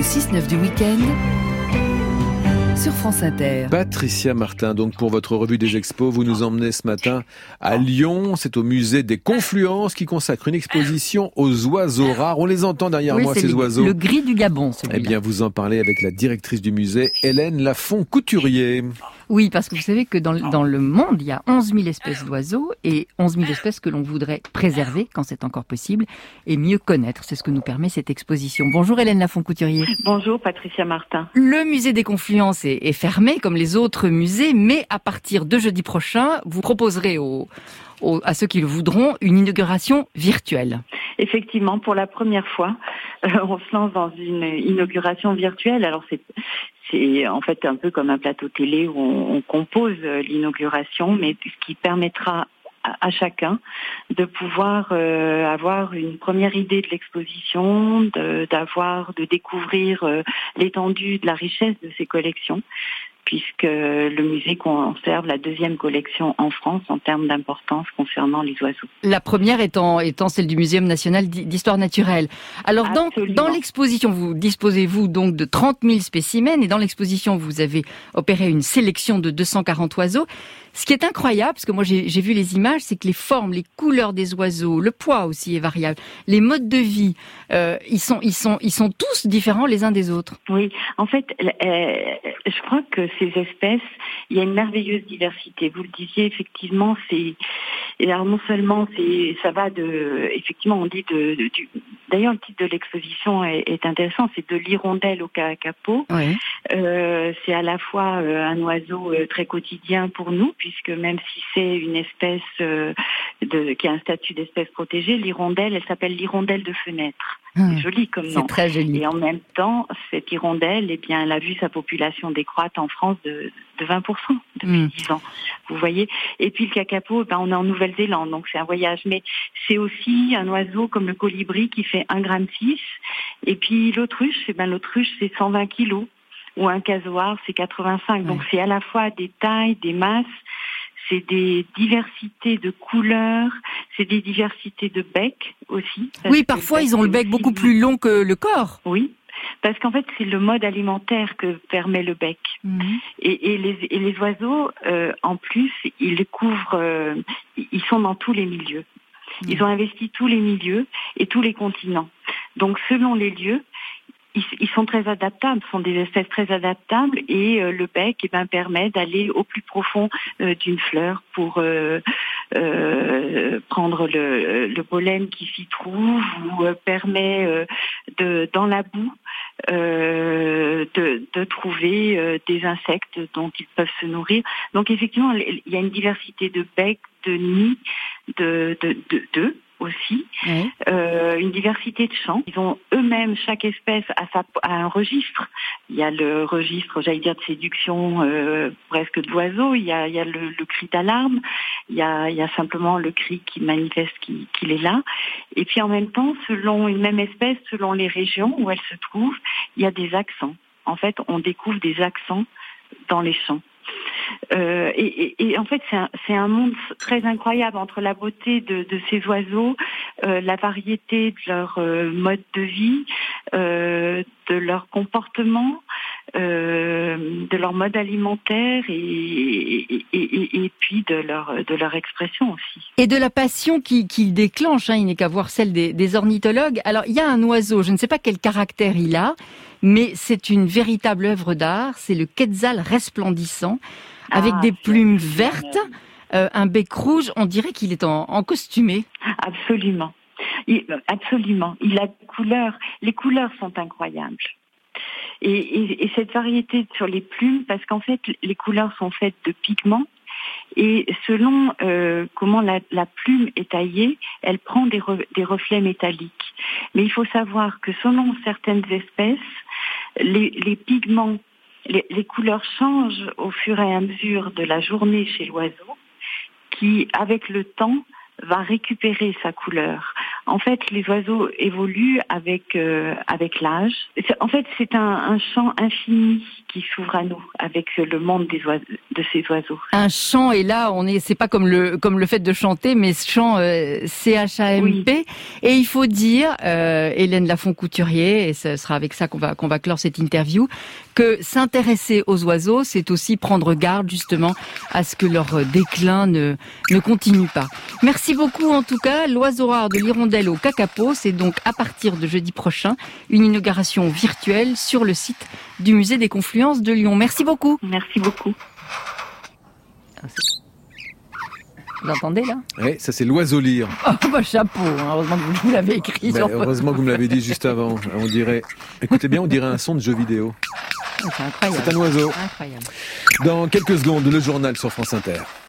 6-9 du week-end sur France Inter. Patricia Martin, donc pour votre revue des expos, vous nous emmenez ce matin à Lyon. C'est au musée des Confluences qui consacre une exposition aux oiseaux rares. On les entend derrière moi, ces oiseaux. Le gris du Gabon, celui-là. Eh bien, vous en parlez avec la directrice du musée, Hélène Lafont-Couturier. Oui, parce que vous savez que dans le monde, il y a 11 000 espèces d'oiseaux et 11 000 espèces que l'on voudrait préserver, quand c'est encore possible, et mieux connaître. C'est ce que nous permet cette exposition. Bonjour Hélène Lafont-Couturier. Bonjour Patricia Martin. Le musée des Confluences est fermé, comme les autres musées, mais à partir de jeudi prochain, vous proposerez à ceux qui le voudront une inauguration virtuelle. Effectivement, pour la première fois, on se lance dans une inauguration virtuelle. Alors c'est en fait un peu comme un plateau télé où on compose l'inauguration, mais ce qui permettra à chacun de pouvoir avoir une première idée de l'exposition, de découvrir l'étendue de la richesse de ces collections, puisque le musée conserve la deuxième collection en France en termes d'importance concernant les oiseaux. La première étant celle du Muséum national d'histoire naturelle. Alors dans l'exposition, vous disposez-vous donc de 30 000 spécimens, et dans l'exposition, vous avez opéré une sélection de 240 oiseaux. Ce qui est incroyable, parce que moi j'ai vu les images, c'est que les formes, les couleurs des oiseaux, le poids aussi est variable, les modes de vie, ils sont tous différents les uns des autres. Oui, en fait, je crois que ces espèces, il y a une merveilleuse diversité. Vous le disiez, effectivement, alors non seulement ça va effectivement, on dit d'ailleurs le titre de l'exposition est intéressant, c'est de l'hirondelle au kakapo. Oui. C'est à la fois un oiseau très quotidien pour nous, puisque même si c'est une espèce qui a un statut d'espèce protégée, l'hirondelle, elle s'appelle l'hirondelle de fenêtre. C'est joli comme nom. C'est très joli. Et en même temps, cette hirondelle, eh bien, elle a vu sa population décroître en France de 20% depuis 10 ans. Vous voyez. Et puis le kakapo, on est en Nouvelle-Zélande, donc c'est un voyage. Mais c'est aussi un oiseau comme le colibri qui fait 1,6 g. Et puis l'autruche, c'est 120 kilos. Ou un casoar, c'est 85. Donc c'est à la fois des tailles, des masses, c'est des diversités de couleurs, c'est des diversités de bec aussi. Oui, parfois ils ont le bec beaucoup plus long que le corps. Oui, parce qu'en fait c'est le mode alimentaire que permet le bec. Et les oiseaux, en plus, ils couvrent, ils sont dans tous les milieux. Ils ont investi tous les milieux et tous les continents. Donc selon les lieux, ils sont très adaptables, ce sont des espèces très adaptables, et le bec permet d'aller au plus profond d'une fleur pour prendre le pollen qui s'y trouve, ou permet dans la boue de trouver des insectes dont ils peuvent se nourrir. Donc effectivement, il y a une diversité de becs, de nids, d'œufs aussi, une diversité de chants. Ils ont eux-mêmes, chaque espèce a un registre. Il y a le registre, j'allais dire, de séduction presque de l'oiseau, il y a le cri d'alarme, il y a simplement le cri qui manifeste qu'il est là. Et puis en même temps, selon une même espèce, selon les régions où elle se trouve, il y a des accents. En fait, on découvre des accents dans les chants. Et en fait, c'est un monde très incroyable entre la beauté de ces oiseaux, la variété de leur mode de vie, de leur comportement, de leur mode alimentaire et puis de leur expression aussi. Et de la passion qu'il déclenche, il n'est qu'à voir celle des ornithologues. Alors, il y a un oiseau, je ne sais pas quel caractère il a, mais c'est une véritable œuvre d'art, c'est le quetzal resplendissant, avec des plumes vertes, un bec rouge, on dirait qu'il est en costumé. Absolument. Absolument. Il a des couleurs, les couleurs sont incroyables. Et cette variété sur les plumes, parce qu'en fait, les couleurs sont faites de pigments, et selon comment la plume est taillée, elle prend des reflets métalliques. Mais il faut savoir que selon certaines espèces, les pigments, les couleurs changent au fur et à mesure de la journée chez l'oiseau, qui, avec le temps, va récupérer sa couleur. En fait, les oiseaux évoluent avec l'âge. En fait, c'est un champ infini qui s'ouvre à nous avec le monde de ces oiseaux. Un chant, et là, c'est pas comme le fait de chanter, mais ce chant CHAMP. Oui. Et il faut dire, Hélène Lafont-Couturier, et ce sera avec ça qu'on va clore cette interview, que s'intéresser aux oiseaux, c'est aussi prendre garde justement à ce que leur déclin ne continue pas. Merci beaucoup en tout cas. L'oiseau rare de l'hirondelle au kakapo, c'est donc à partir de jeudi prochain une inauguration virtuelle sur le site du musée des Confluences de Lyon. Merci beaucoup. Merci beaucoup. Vous entendez là ? Oui, ça c'est l'oiseau lyre. Oh bah chapeau, heureusement que vous l'avez écrit. Heureusement que vous me l'avez dit juste avant. On dirait, écoutez bien, on dirait un son de jeu vidéo. C'est incroyable. C'est un oiseau. Incroyable. Dans quelques secondes, le journal sur France Inter.